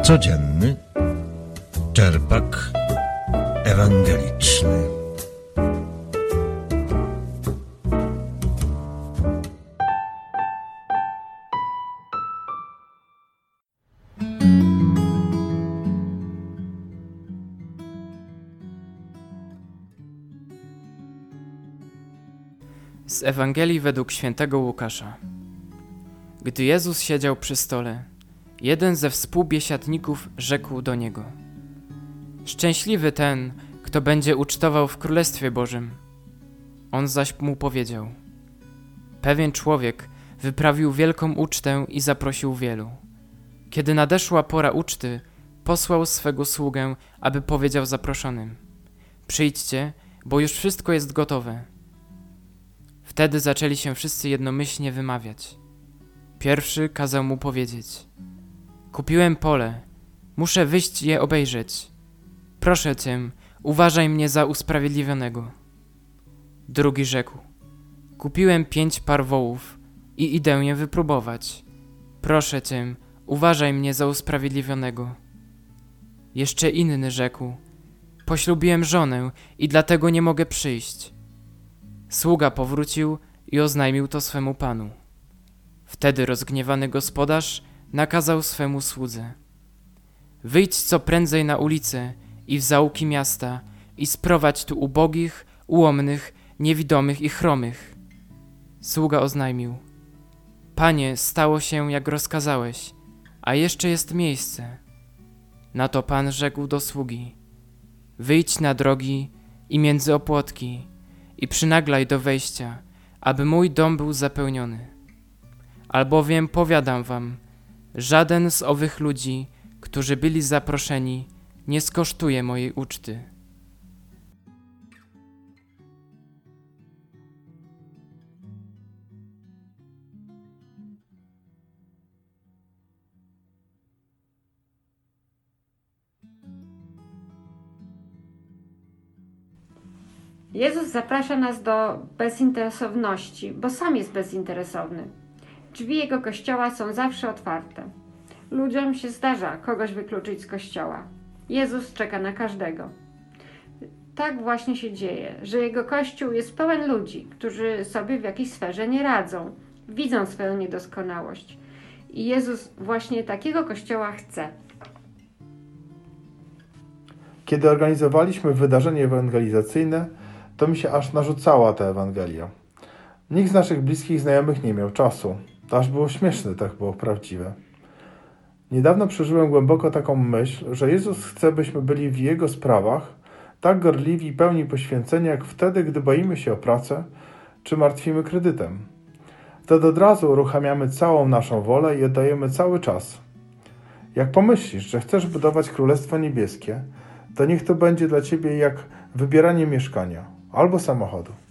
Codzienny czerpak ewangeliczny. Z Ewangelii według świętego Łukasza. Gdy Jezus siedział przy stole, jeden ze współbiesiadników rzekł do Niego: Szczęśliwy ten, kto będzie ucztował w Królestwie Bożym. On zaś mu powiedział: Pewien człowiek wyprawił wielką ucztę i zaprosił wielu. Kiedy nadeszła pora uczty, posłał swego sługę, aby powiedział zaproszonym: Przyjdźcie, bo już wszystko jest gotowe. Wtedy zaczęli się wszyscy jednomyślnie wymawiać. Pierwszy kazał mu powiedzieć: Kupiłem pole, muszę wyjść je obejrzeć. Proszę cię, uważaj mnie za usprawiedliwionego. Drugi rzekł: Kupiłem 5 par wołów i idę je wypróbować. Proszę cię, uważaj mnie za usprawiedliwionego. Jeszcze inny rzekł: Poślubiłem żonę i dlatego nie mogę przyjść. Sługa powrócił i oznajmił to swemu panu. Wtedy rozgniewany gospodarz nakazał swemu słudze: Wyjdź co prędzej na ulicę i w zaułki miasta i sprowadź tu ubogich, ułomnych, niewidomych i chromych. Sługa oznajmił: Panie, stało się jak rozkazałeś, a jeszcze jest miejsce. Na to pan rzekł do sługi: Wyjdź na drogi i między opłotki i przynaglaj do wejścia, aby mój dom był zapełniony. Albowiem powiadam wam, żaden z owych ludzi, którzy byli zaproszeni, nie skosztuje mojej uczty. Jezus zaprasza nas do bezinteresowności, bo sam jest bezinteresowny. Drzwi Jego kościoła są zawsze otwarte. Ludziom się zdarza kogoś wykluczyć z kościoła. Jezus czeka na każdego. Tak właśnie się dzieje, że Jego kościół jest pełen ludzi, którzy sobie w jakiejś sferze nie radzą, widzą swoją niedoskonałość. I Jezus właśnie takiego kościoła chce. Kiedy organizowaliśmy wydarzenie ewangelizacyjne, to mi się aż narzucała ta Ewangelia. Nikt z naszych bliskich znajomych nie miał czasu. To aż było śmieszne, tak było prawdziwe. Niedawno przeżyłem głęboko taką myśl, że Jezus chce, byśmy byli w Jego sprawach tak gorliwi i pełni poświęcenia, jak wtedy, gdy boimy się o pracę czy martwimy kredytem. Wtedy od razu uruchamiamy całą naszą wolę i oddajemy cały czas. Jak pomyślisz, że chcesz budować Królestwo Niebieskie, to niech to będzie dla Ciebie jak wybieranie mieszkania albo samochodu.